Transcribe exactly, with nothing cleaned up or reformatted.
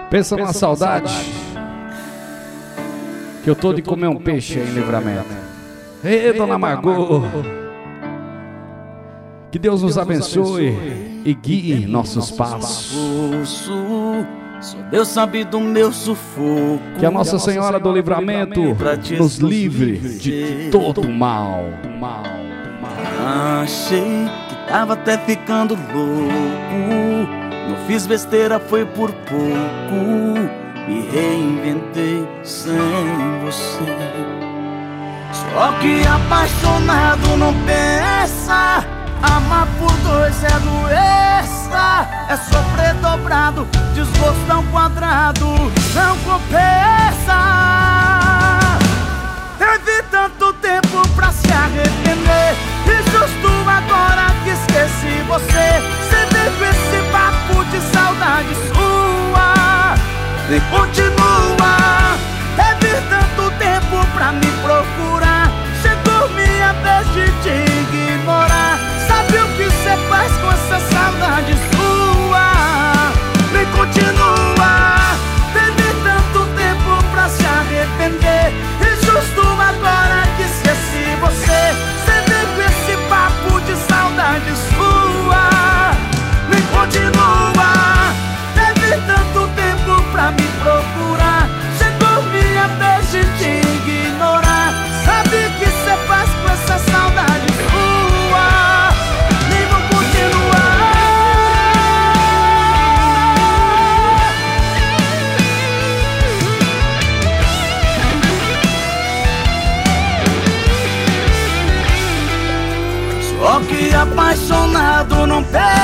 Pensa numa saudade que eu tô de comer um peixe aí em Livramento. Ei, dona Margot, que Deus nos abençoe e guie nossos passos. Só Deus sabe do meu sufoco. Que a Nossa Senhora do Livramento nos livre de todo o mal. Achei que tava até ficando louco. Não fiz besteira, foi por pouco. Me reinventei sem você. Só que apaixonado não pensa. Amar por dois é doença. É sofrer dobrado, desgosto tão quadrado. Não compensa. Teve tanto tempo pra se arrepender. E justo agora que esqueci você. Você vem com esse papo de saudade sua. Nem continua. Teve tanto tempo pra me procurar. Chegou minha vez de te ignorar. Sabe o que cê faz com essa saudade sua? Nem continua. Teve tanto tempo pra se arrepender. E justo agora que esqueci você. Cê vem com esse papo de saudade sua. Nem continua. Teve tanto tempo pra me procurar. Chegou minha vez de te ignorar. Sabe o que cê faz com essa saudade sua? Nem vou continuar. Só que apaixonado não perde.